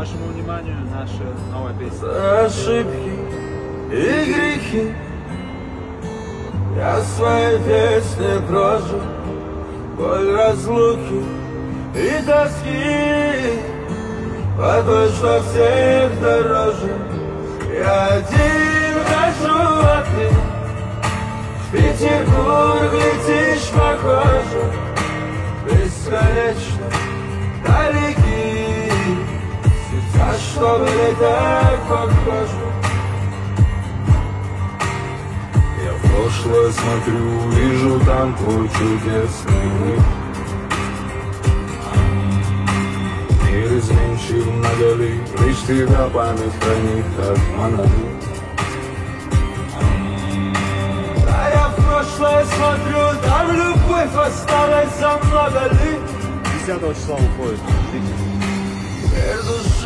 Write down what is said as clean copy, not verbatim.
Вашему вниманию наша новая песня. За ошибки и грехи я своей песни прожил, боль разлуки и тоски по той, что всех дороже. Я один хожу, а ты в Петербург летишь, похоже, бесконечно далеки. А что были так похожи? Я в прошлое смотрю, вижу там твой чудесный мир. Мир изменчив многолик, лишь тебя память хранит, как монолит. А я в прошлое смотрю, там любовь осталась за много лет. 10 числа уходит.